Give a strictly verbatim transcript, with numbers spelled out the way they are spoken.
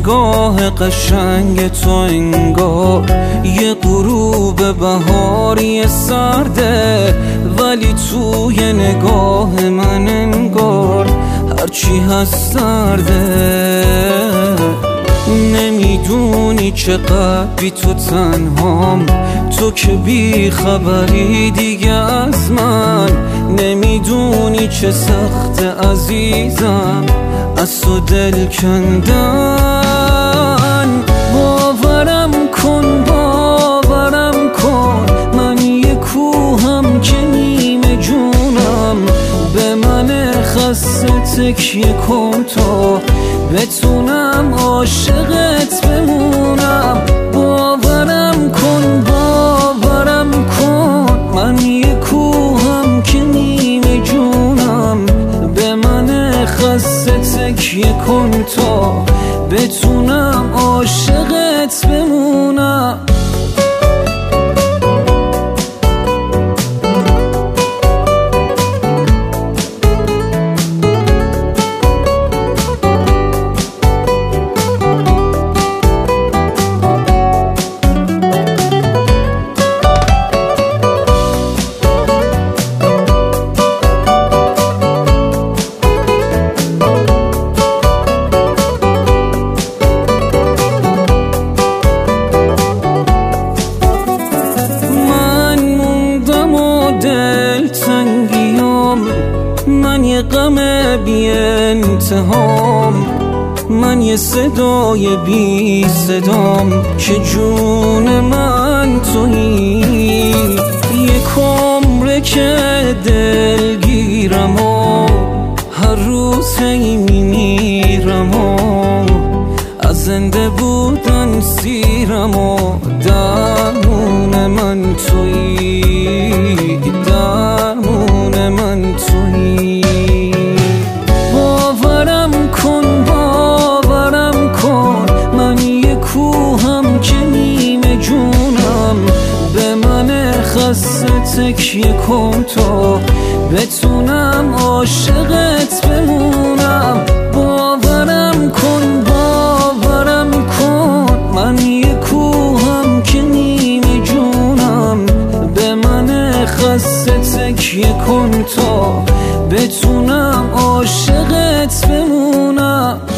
نگاه قشنگ تو انگار یه غروب بهاری سرده، ولی توی نگاه من انگار هرچی هست سرده. نمیدونی چقدر بی تو تنهام، تو که بی خبری دیگه از من. نمیدونی چه سخت عزیزم از تو دل کندن. باورم کن باورم کن من یه کوهم که نیمه جونم. به من خسته تکیه کن تا بتونم عاشقت بمونم. باورم کن باورم کن من یه کوهم که نیمه جونم. به من خسته تکیه کن تا بتونم عاشقت بمونم. من یه غم بی انتهام، من یه صدای بی صدام که جون من تویی. یک عمره که دلگیرم و هر روز هی میمیرم و از زنده بودن سیرم و درمون من تویی، درمون من تویی. باورم کن باورم کن من یه کوهم که نیمه جونم. به من خسته تکیه کن تا بتونم عاشقت بمونم. باورم کن باورم کن من یه کوهم که نیمه جونم. به من خسته تکیه کن تا بتونم عاشقت بمونم.